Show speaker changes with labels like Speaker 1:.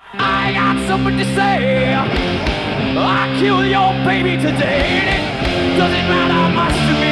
Speaker 1: I got something to say. I kill your baby today. It doesn't matter much to me.